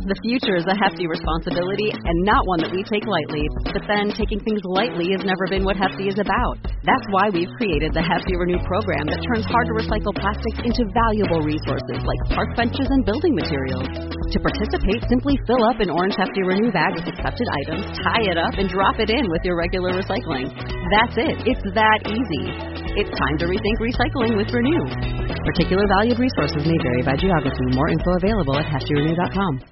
The future is a hefty responsibility and not one that we take lightly. But then taking things lightly has never been what Hefty is about. That's why we've created the Hefty Renew program that turns hard-to-recycle plastics into valuable resources like park benches and building materials. To participate, simply fill up an orange Hefty Renew bag with accepted items, tie it up, and drop it in with your regular recycling. That's it. It's that easy. It's time to rethink recycling with Renew. Particular valued resources may vary by geography. More info available at heftyrenew.com.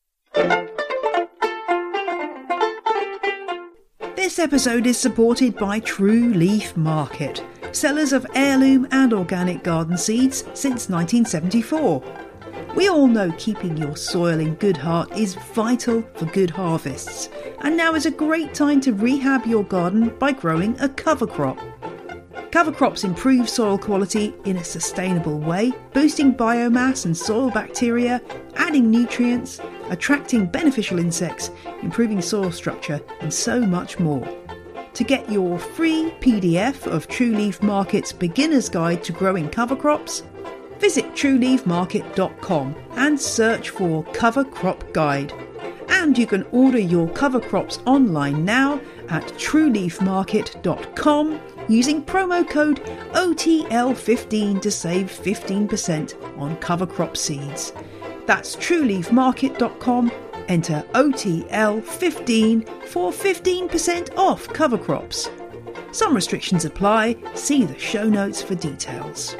This episode is supported by True Leaf Market, sellers of heirloom and organic garden seeds since 1974. We all know keeping your soil in good heart is vital for good harvests, and now is a great time to rehab your garden by growing a cover crop. Cover crops improve soil quality in a sustainable way, boosting biomass and soil bacteria, adding nutrients, attracting beneficial insects, improving soil structure, and so much more. To get your free PDF of True Leaf Market's Beginner's Guide to Growing Cover Crops, visit trueleafmarket.com and search for Cover Crop Guide. And you can order your cover crops online now at trueleafmarket.com using promo code OTL15 to save 15% on cover crop seeds. That's trueleafmarket.com. Enter OTL15 for 15% off cover crops. Some restrictions apply. See the show notes for details.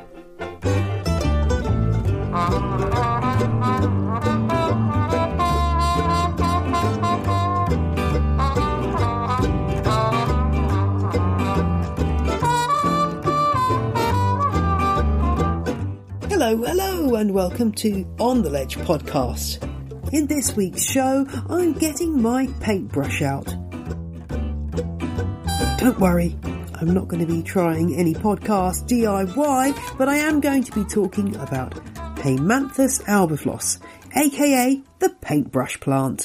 Hello, and welcome to On the Ledge podcast. In this week's show, I'm getting my paintbrush out. Don't worry, I'm not going to be trying any podcast DIY, but I am going to be talking about Haemanthus albiflos, aka the paintbrush plant.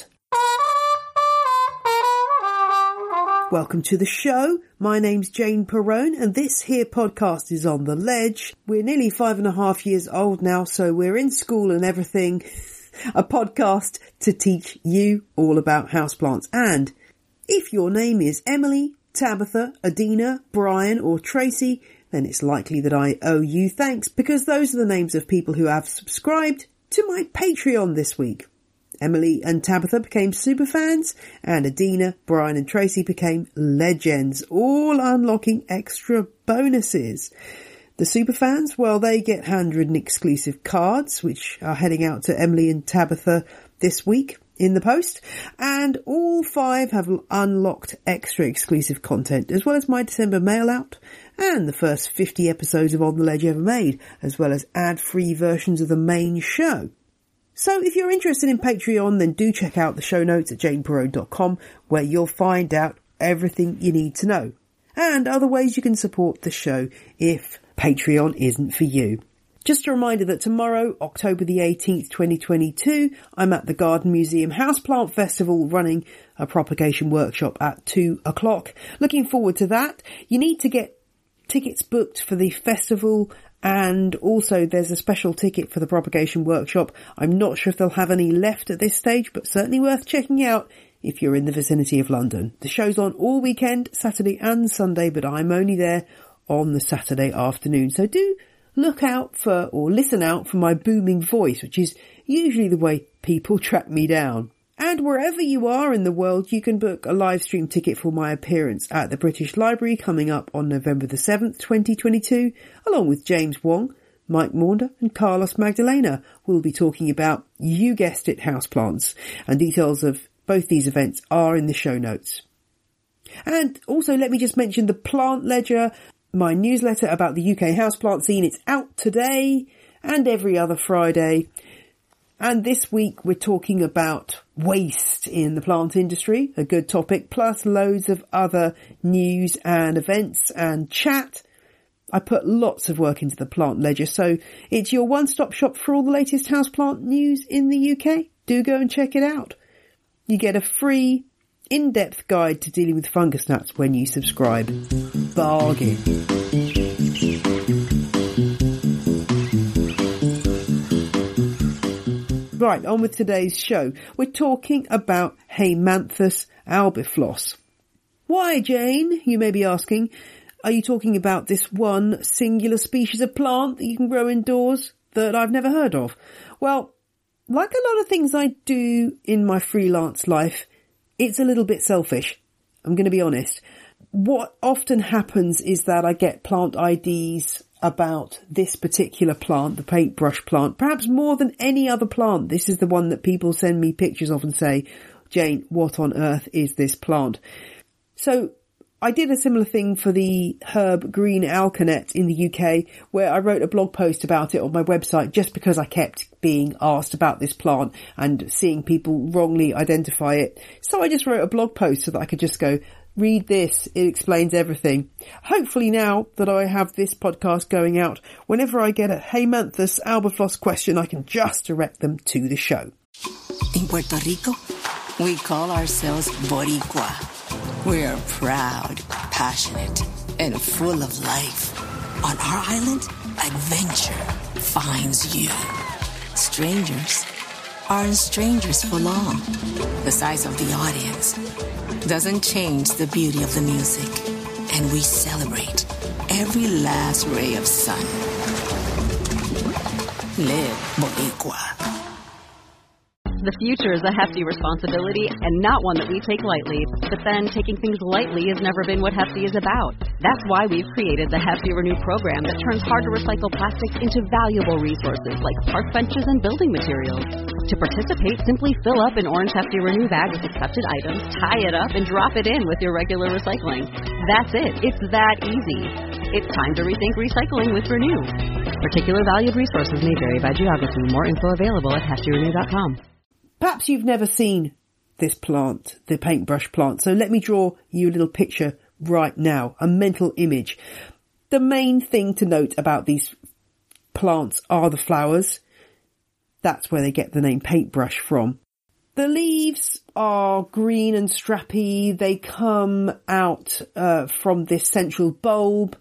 Welcome to the show. My name's Jane Perrone, and this here podcast is On the Ledge. We're nearly 5.5 years old now, so we're in school and everything. A podcast to teach you all about houseplants. And if your name is Emily, Tabitha, Adina, Brian or Tracy, then it's likely that I owe you thanks, because those are the names of people who have subscribed to my Patreon this week. Emily and Tabitha became superfans, and Adina, Brian and Tracy became legends, all unlocking extra bonuses. The superfans, well, they get handwritten exclusive cards, which are heading out to Emily and Tabitha this week in the post, and all 5 have unlocked extra exclusive content, as well as my December mail out, and the first 50 episodes of On the Ledge ever made, as well as ad-free versions of the main show. So if you're interested in Patreon, then do check out the show notes at janeperrone.com, where you'll find out everything you need to know. And other ways you can support the show if Patreon isn't for you. Just a reminder that tomorrow, October the 18th, 2022, I'm at the Garden Museum Houseplant Festival running a propagation workshop at 2 o'clock. Looking forward to that. You need to get tickets booked for the festival, and also there's a special ticket for the propagation workshop. I'm not sure if they'll have any left at this stage, but certainly worth checking out if you're in the vicinity of London. The show's on all weekend, Saturday and Sunday, but I'm only there on the Saturday afternoon. So do look out for, or listen out for, my booming voice, which is usually the way people track me down. And wherever you are in the world, you can book a live stream ticket for my appearance at the British Library coming up on November the 7th, 2022, along with James Wong, Mike Maunder and Carlos Magdalena. We'll be talking about, you guessed it, houseplants, and details of both these events are in the show notes. And also let me just mention the Plant Ledger, my newsletter about the UK houseplant scene. It's out today and every other Friday. And this week we're talking about waste in the plant industry, a good topic, plus loads of other news and events and chat. I put lots of work into the Plant Ledger, so it's your one-stop shop for all the latest houseplant news in the UK. Do go and check it out. You get a free, in-depth guide to dealing with fungus gnats when you subscribe. Bargain. Right, on with today's show. We're talking about Haemanthus albiflos. Why, Jane, you may be asking, are you talking about this one singular species of plant that you can grow indoors that I've never heard of? Well, like a lot of things I do in my freelance life, it's a little bit selfish. I'm going to be honest. What often happens is that I get plant IDs about this particular plant, the paintbrush plant, perhaps more than any other plant. This is the one that people send me pictures of and say, Jane, what on earth is this plant? So I did a similar thing for the herb green alkanet in the UK, where I wrote a blog post about it on my website just because I kept being asked about this plant and seeing people wrongly identify it. So I just wrote a blog post so that I could just go, read this, it explains everything. Hopefully now that I have this podcast going out, whenever I get a Haemanthus albiflos question, I can just direct them to the show. In Puerto Rico, we call ourselves Boricua. We're proud, passionate, and full of life. On our island, adventure finds you. Strangers aren't strangers for long. The size of the audience doesn't change the beauty of the music, and we celebrate every last ray of sun. Live Boricua. The future is a hefty responsibility and not one that we take lightly. But then taking things lightly has never been what Hefty is about. That's why we've created the Hefty Renew program that turns hard-to-recycle plastics into valuable resources like park benches and building materials. To participate, simply fill up an orange Hefty Renew bag with accepted items, tie it up, and drop it in with your regular recycling. That's it. It's that easy. It's time to rethink recycling with Renew. Particular valued resources may vary by geography. More info available at heftyrenew.com. Perhaps you've never seen this plant, the paintbrush plant, so let me draw you a little picture right now, a mental image. The main thing to note about these plants are the flowers. That's where they get the name paintbrush from. The leaves are green and strappy. They come out from this central bulb.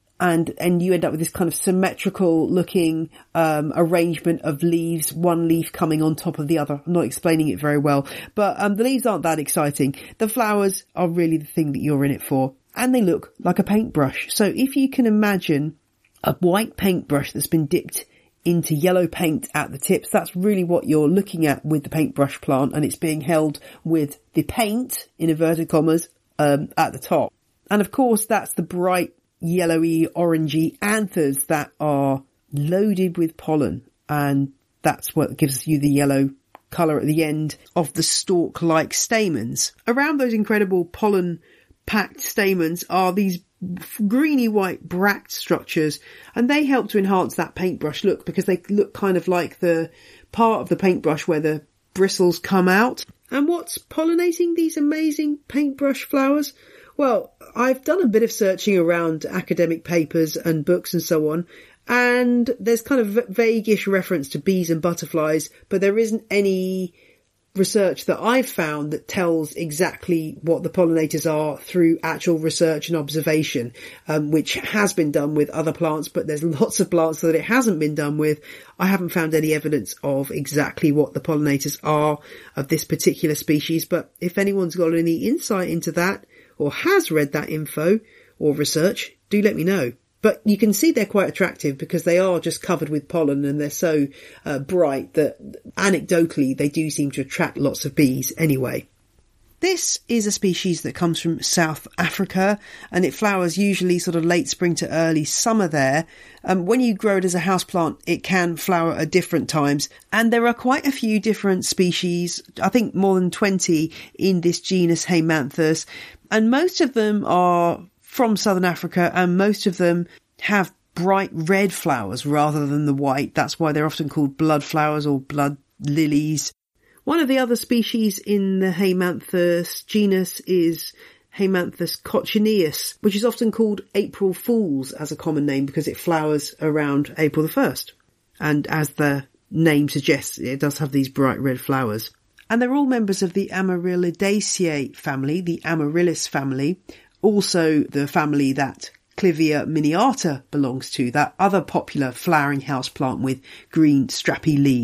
And you end up with this kind of symmetrical looking arrangement of leaves, one leaf coming on top of the other. I'm not explaining it very well, but the leaves aren't that exciting. The flowers are really the thing that you're in it for, and they look like a paintbrush. So if you can imagine a white paintbrush that's been dipped into yellow paint at the tips, that's really what you're looking at with the paintbrush plant, and it's being held with the paint, in inverted commas, at the top. And of course, that's the bright yellowy, orangey anthers that are loaded with pollen, and that's what gives you the yellow colour at the end of the stalk-like stamens. Around those incredible pollen-packed stamens are these greeny-white bract structures, and they help to enhance that paintbrush look because they look kind of like the part of the paintbrush where the bristles come out. And what's pollinating these amazing paintbrush flowers? Well, I've done a bit of searching around academic papers and books and so on, and there's kind of vaguish reference to bees and butterflies, but there isn't any research that I've found that tells exactly what the pollinators are through actual research and observation, which has been done with other plants, but there's lots of plants that it hasn't been done with. I haven't found any evidence of exactly what the pollinators are of this particular species, but if anyone's got any insight into that, or has read that info or research, do let me know. But you can see they're quite attractive because they are just covered with pollen and they're so bright that anecdotally they do seem to attract lots of bees anyway. This is a species that comes from South Africa, and it flowers usually sort of late spring to early summer there. When you grow it as a houseplant, it can flower at different times, and there are quite a few different species, I think more than 20 in this genus Haemanthus, and most of them are from Southern Africa, and most of them have bright red flowers rather than the white. That's why they're often called blood flowers or blood lilies. One of the other species in the Haemanthus genus is Haemanthus cochineus, which is often called April Fool's as a common name because it flowers around April the 1st. And as the name suggests, it does have these bright red flowers. And they're all members of the Amaryllidaceae family, the Amaryllis family, also the family that Clivia miniata belongs to, that other popular flowering houseplant with green strappy leaves.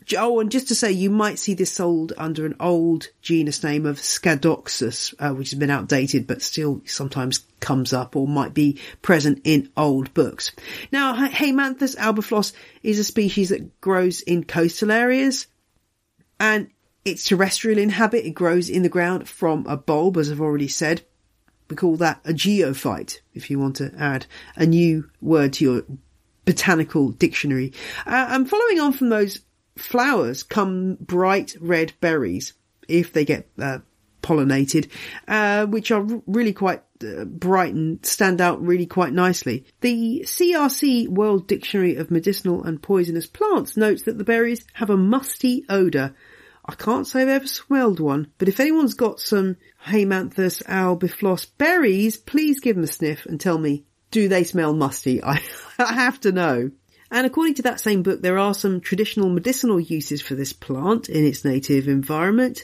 Oh, and just to say, you might see this sold under an old genus name of Scadoxus, which has been outdated but still sometimes comes up or might be present in old books. Now, Haemanthus albiflos is a species that grows in coastal areas, and it's terrestrial in habit. It grows in the ground from a bulb, as I've already said. We call that a geophyte, if you want to add a new word to your botanical dictionary. And following on from those flowers come bright red berries, if they get pollinated, which are really quite bright and stand out really quite nicely. The CRC World Dictionary of Medicinal and Poisonous Plants notes that the berries have a musty odour. I can't say I've ever smelled one, but if anyone's got some Haemanthus albiflos berries, please give them a sniff and tell me, do they smell musty? I have to know. And according to that same book, there are some traditional medicinal uses for this plant in its native environment.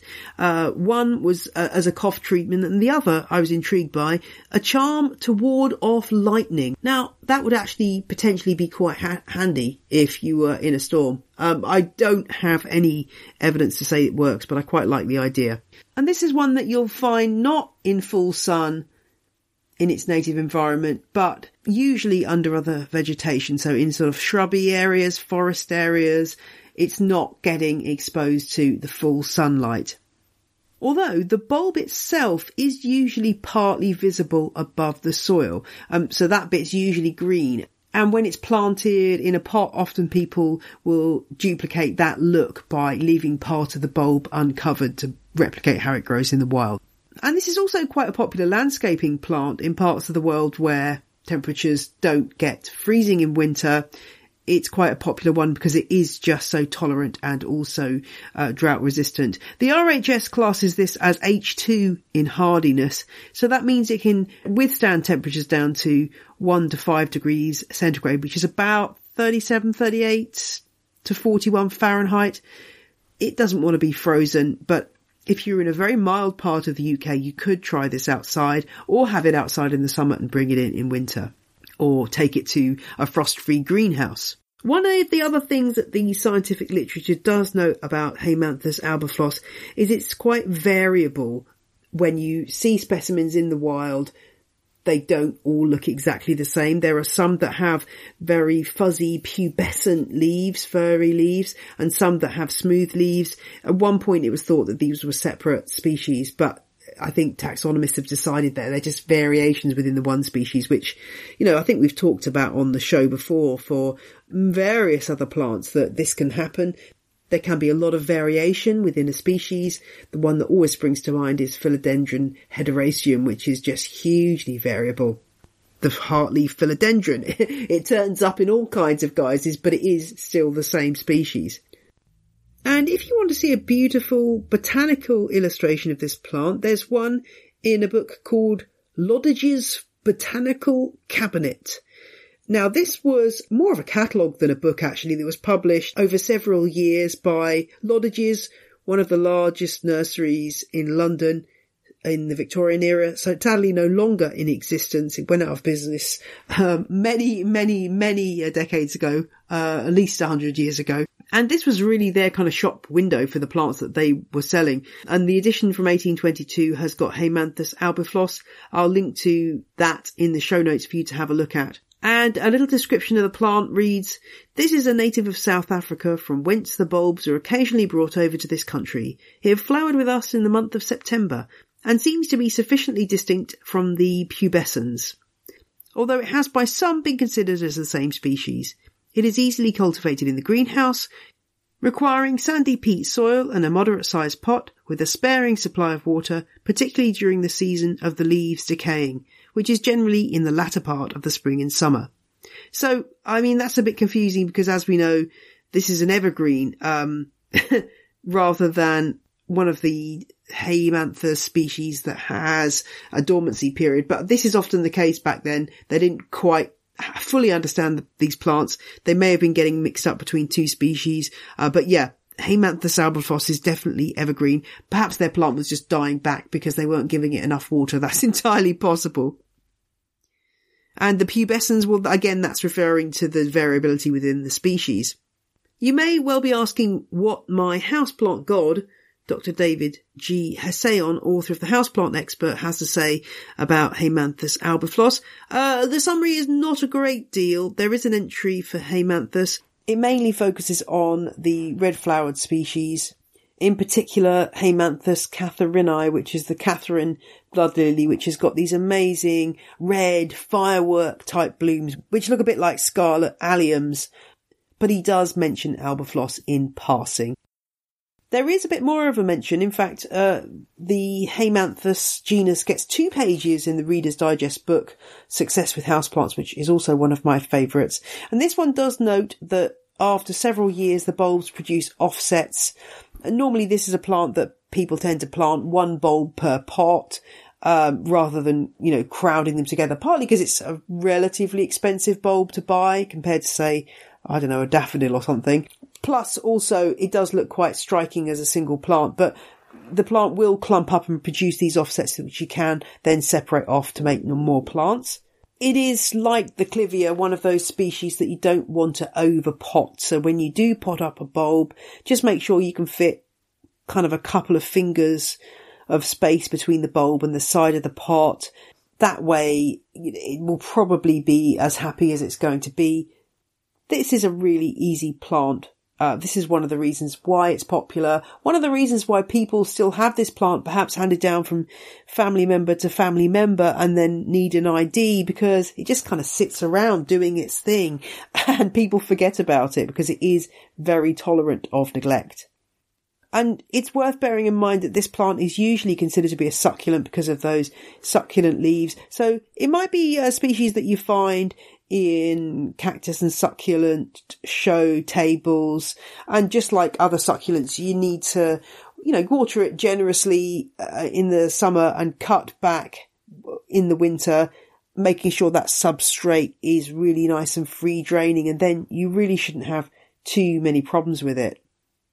One was as a cough treatment, and the other, I was intrigued by, a charm to ward off lightning. Now, that would actually potentially be quite handy if you were in a storm. I don't have any evidence to say it works, but I quite like the idea. And this is one that you'll find not in full sun in its native environment, but usually under other vegetation. So in sort of shrubby areas, forest areas, it's not getting exposed to the full sunlight. Although the bulb itself is usually partly visible above the soil. So that bit's usually green. And when it's planted in a pot, often people will duplicate that look by leaving part of the bulb uncovered to replicate how it grows in the wild. And this is also quite a popular landscaping plant in parts of the world where temperatures don't get freezing in winter. It's quite a popular one because it is just so tolerant and also drought resistant. The RHS classes this as H2 in hardiness. So that means it can withstand temperatures down to 1 to 5 degrees centigrade, which is about 37, 38 to 41 Fahrenheit. It doesn't want to be frozen, but if you're in a very mild part of the UK, you could try this outside or have it outside in the summer and bring it in winter, or take it to a frost-free greenhouse. One of the other things that the scientific literature does note about Haemanthus albiflos is it's quite variable. When you see specimens in the wild, they don't all look exactly the same. There are some that have very fuzzy pubescent leaves, furry leaves, and some that have smooth leaves. At one point it was thought that these were separate species, but I think taxonomists have decided that they're just variations within the one species, which, you know, I think we've talked about on the show before for various other plants that this can happen. There can be a lot of variation within a species. The one that always springs to mind is Philodendron hederaceum, which is just hugely variable. The heartleaf philodendron. It turns up in all kinds of guises, but it is still the same species. And if you want to see a beautiful botanical illustration of this plant, there's one in a book called Loddige's Botanical Cabinet. Now, this was more of a catalogue than a book, actually, that was published over several years by Loddige's, one of the largest nurseries in London in the Victorian era. So sadly no longer in existence. It went out of business many decades ago, at least 100 years ago. And this was really their kind of shop window for the plants that they were selling. And the edition from 1822 has got Haemanthus albiflos. I'll link to that in the show notes for you to have a look at. And a little description of the plant reads, "This is a native of South Africa, from whence the bulbs are occasionally brought over to this country. It have flowered with us in the month of September, and seems to be sufficiently distinct from the pubescens. Although it has by some been considered as the same species. It is easily cultivated in the greenhouse, requiring sandy peat soil and a moderate-sized pot with a sparing supply of water, particularly during the season of the leaves decaying, which is generally in the latter part of the spring and summer." So, I mean, that's a bit confusing because, as we know, this is an evergreen, rather than one of the Haemanthus species that has a dormancy period. But this is often the case back then. They didn't quite fully understand these plants. They may have been getting mixed up between two species. But yeah, Haemanthus albiflos is definitely evergreen. Perhaps their plant was just dying back because they weren't giving it enough water. That's entirely possible. And the pubescens, well, again, that's referring to the variability within the species. You may well be asking what my houseplant god, Dr. David G. Hessayon, author of The Houseplant Expert, has to say about Haemanthus albiflos. The summary is not a great deal. There is an entry for Haemanthus. It mainly focuses on the red-flowered species, in particular Haemanthus catharini, which is the Catherine blood lily, which has got these amazing red firework-type blooms, which look a bit like scarlet alliums. But he does mention albiflos in passing. There is a bit more of a mention. In fact, the Haemanthus genus gets 2 pages in the Reader's Digest book, Success with Houseplants, which is also one of my favourites. And this one does note that after several years, the bulbs produce offsets. And normally this is a plant that people tend to plant 1 bulb per pot, rather than, crowding them together, partly because it's a relatively expensive bulb to buy compared to, say, I don't know, a daffodil or something. Plus, also, it does look quite striking as a single plant, but the plant will clump up and produce these offsets which you can then separate off to make more plants. It is like the Clivia, one of those species that you don't want to overpot. So when you do pot up a bulb, just make sure you can fit kind of a couple of fingers of space between the bulb and the side of the pot. That way, it will probably be as happy as it's going to be. This is a really easy plant. This is one of the reasons why it's popular. One of the reasons why people still have this plant, perhaps handed down from family member to family member, and then need an ID, because it just kind of sits around doing its thing and people forget about it because it is very tolerant of neglect. And it's worth bearing in mind that this plant is usually considered to be a succulent because of those succulent leaves. So it might be a species that you find in cactus and succulent show tables. And just like other succulents, you need to, water it generously in the summer and cut back in the winter, making sure that substrate is really nice and free draining. And then you really shouldn't have too many problems with it.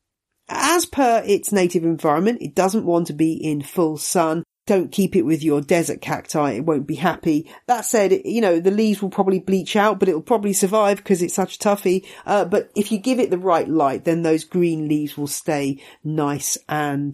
As per its native environment, it doesn't want to be in full sun. Don't keep it with your desert cacti. It won't be happy. That said, the leaves will probably bleach out, but it'll probably survive because it's such a toughie. But if you give it the right light, then those green leaves will stay nice and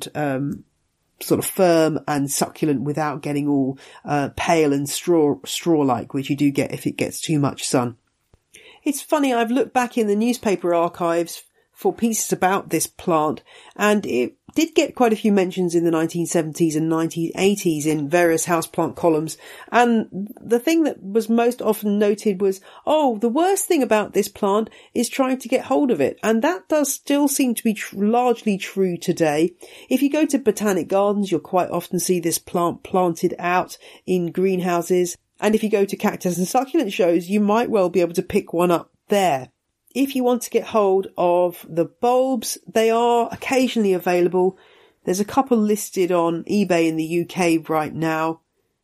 sort of firm and succulent without getting all pale and straw-like, which you do get if it gets too much sun. It's funny, I've looked back in the newspaper archives for pieces about this plant, and it did get quite a few mentions in the 1970s and 1980s in various houseplant columns. And the thing that was most often noted was, the worst thing about this plant is trying to get hold of it. And that does still seem to be largely true today. If you go to botanic gardens, you'll quite often see this plant planted out in greenhouses. And if you go to cactus and succulent shows, you might well be able to pick one up there. If you want to get hold of the bulbs, they are occasionally available. There's a couple listed on eBay in the UK right now.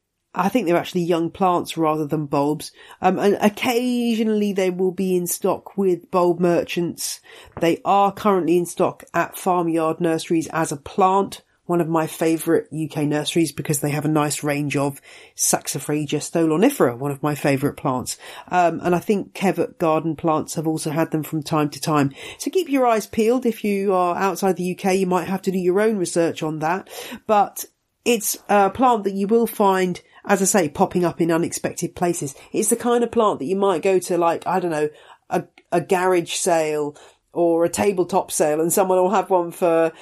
I think they're actually young plants rather than bulbs. And occasionally they will be in stock with bulb merchants. They are currently in stock at Farmyard Nurseries as a plant. One of my favourite UK nurseries because they have a nice range of Saxifraga stolonifera, one of my favourite plants. And I think Kevat Garden Plants have also had them from time to time. So keep your eyes peeled. If you are outside the UK, you might have to do your own research on that. But it's a plant that you will find, as I say, popping up in unexpected places. It's the kind of plant that you might go to, a garage sale or a tabletop sale, and someone will have one for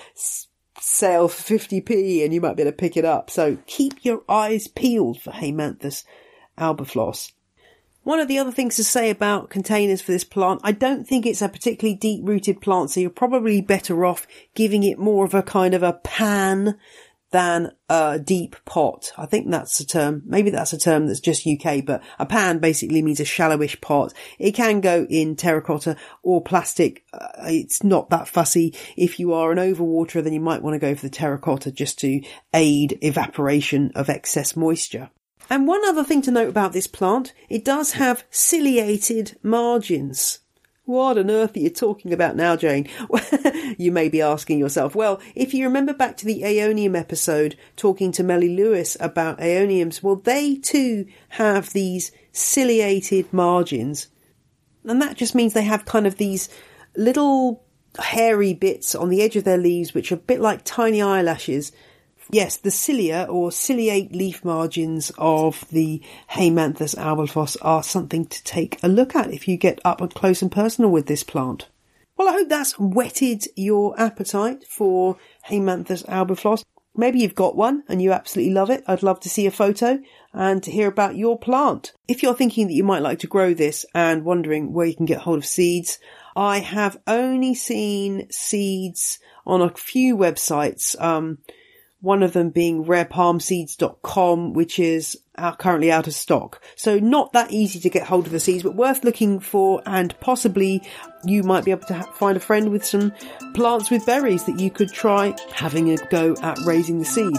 sale for 50p and you might be able to pick it up. So keep your eyes peeled for Haemanthus albiflos. One of the other things to say about containers for this plant, I don't think it's a particularly deep-rooted plant, so you're probably better off giving it more of a kind of a pan than a deep pot. I think that's a term. Maybe that's a term that's just UK, but a pan basically means a shallowish pot. It can go in terracotta or plastic. It's not that fussy. If you are an overwaterer, then you might want to go for the terracotta just to aid evaporation of excess moisture. And one other thing to note about this plant, it does have ciliated margins. What on earth are you talking about now, Jane? You may be asking yourself. Well, if you remember back to the Aeonium episode, talking to Melly Lewis about Aeoniums, well, they too have these ciliated margins. And that just means they have kind of these little hairy bits on the edge of their leaves, which are a bit like tiny eyelashes. Yes, the cilia or ciliate leaf margins of the Haemanthus albiflos are something to take a look at if you get up and close and personal with this plant. Well, I hope that's whetted your appetite for Haemanthus albiflos. Maybe you've got one and you absolutely love it. I'd love to see a photo and to hear about your plant. If you're thinking that you might like to grow this and wondering where you can get hold of seeds, I have only seen seeds on a few websites, one of them being rarepalmseeds.com, which is currently out of stock. So not that easy to get hold of the seeds, but worth looking for, and possibly you might be able to find a friend with some plants with berries that you could try having a go at raising the seed.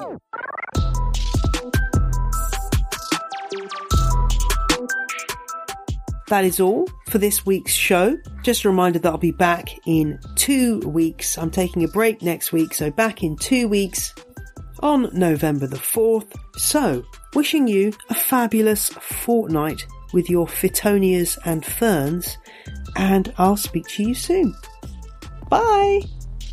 That is all for this week's show. Just a reminder that I'll be back in 2 weeks. I'm taking a break next week, so back in 2 weeks on November the 4th. So, wishing you a fabulous fortnight with your Fittonias and ferns, and I'll speak to you soon. Bye!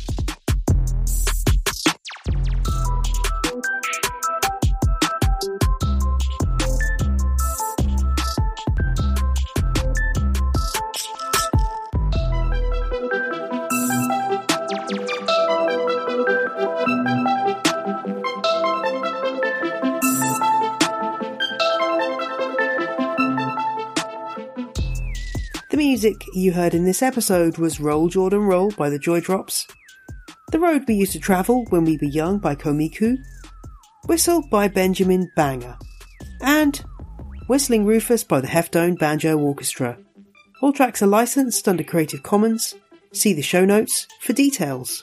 The music you heard in this episode was Roll Jordan Roll by the Joy Drops, The Road We Used to Travel When We Were Young by Komiku, Whistle by Benjamin Banger, and Whistling Rufus by the Heftone Banjo Orchestra. All tracks are licensed under Creative Commons. See the show notes for details.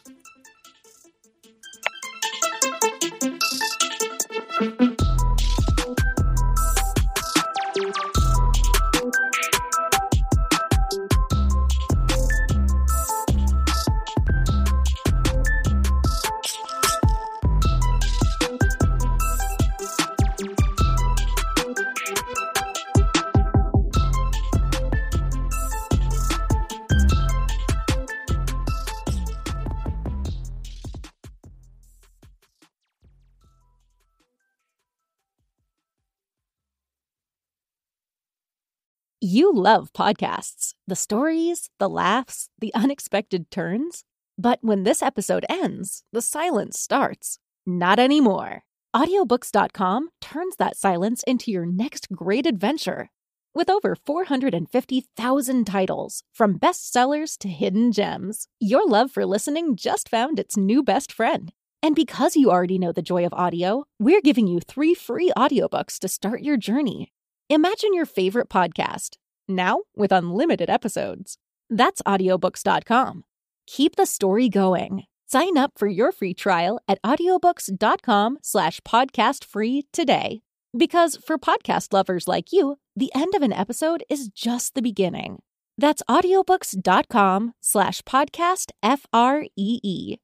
You love podcasts, the stories, the laughs, the unexpected turns. But when this episode ends, the silence starts. Not anymore. Audiobooks.com turns that silence into your next great adventure. With over 450,000 titles, from bestsellers to hidden gems, your love for listening just found its new best friend. And because you already know the joy of audio, we're giving you 3 free audiobooks to start your journey. Imagine your favorite podcast, now with unlimited episodes. That's audiobooks.com. Keep the story going. Sign up for your free trial at audiobooks.com/podcastfree today. Because for podcast lovers like you, the end of an episode is just the beginning. That's audiobooks.com/podcastfree.